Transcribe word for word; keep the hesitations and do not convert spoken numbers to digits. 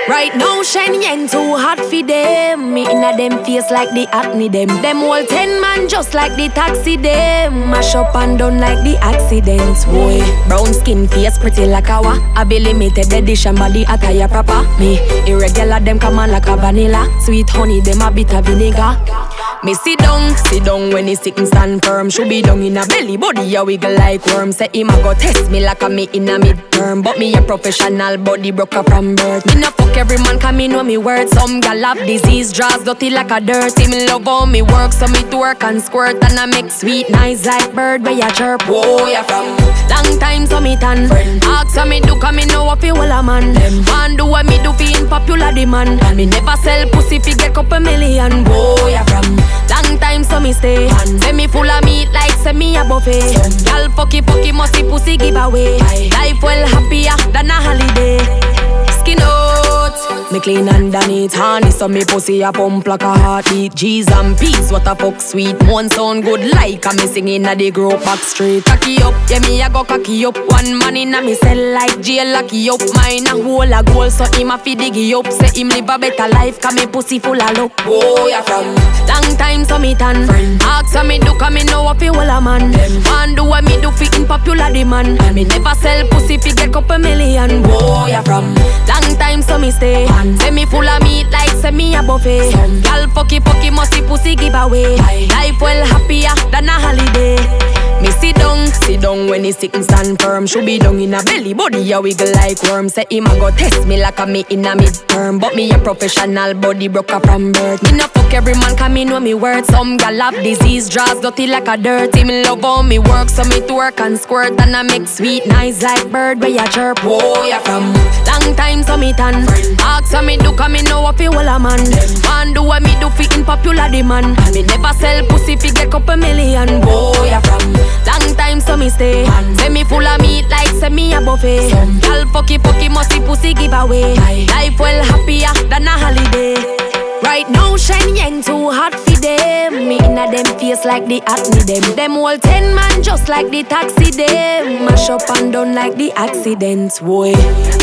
Right now, Shen Yang too hot for them. Me inna them face like the acne them. Them all ten man just like the taxi them. Mash up and done like the accidents, boy. Brown skin face pretty like a wa. I be limited edition body attire proper. Me irregular them come on like a vanilla. Sweet honey them a bit of vinegar. Me sit down, sit down when he sick and stand firm. Should be down in a belly, body a wiggle like worm. Say him a go test me like a me in a midterm. But me a professional body broker from birth. Me no fuck every man come me know me words. Some gal have disease, draws dirty like a dirt. Me love how me work, so me twerk and squirt. And I make sweet nice like bird where ya chirp. Whoa, ya from long time so me tan friend. Ask so me do cause me know what fi wall a man. Them man do what me do fi in popular demand. And me never sell pussy fi get couple million. Whoa, ya from long time so me stay. And say me full of meat like say me a buffet. Y'all fucky fucky musty pussy give away. Life well happier than a holiday. Skin out, me clean underneath honey. So me pussy a pump like a heartbeat. G's and P's, what a fuck sweet. One sound good like a me singing at the group back street. Cocky up, yeah me a go cocky up. One man in a me cell like jail locky up. Mine a hole a goal so him a fi diggy up. Say him live a better life cause me pussy full of luck. Whoa, ya from long time so me tan friend. Ask so me do cause me know what fi wall a man. Them man do what me do fi in popular demand. And me never sell pussy fi get couple million. Whoa, ya from long time so me stay. And say me full of meat like say me a buffet. Some gal fucky fucky musty pussy give away. Life well happier than a holiday. Me sit down, sit down when he sick and stand firm. Should be down in a belly, body a wiggle like worm. Say him a go test me like a me in a midterm. But me a professional body broker from birth. Me no fuck every man cause me know me words. Some gal have disease, draws dirty like a dirt. Me love how me work, so me twerk and squirt. And I make sweet nice like bird where ya chirp. Whoa, ya from long time so me tan friend. Ask so me do cause me know what fi wall a man. Man do what me do fi in popular demand. And me never sell pussy fi get couple million. Whoa, ya from long time so me stay. And say me full of meat like say me a buffet. Some gal fucky fucky musty pussy give away. Life well happier than a holiday. Right now Shen Yang too hot for them. Me inna them face like the acne them. Them all ten man just like the taxi them. Mash up and done like the accidents, boy.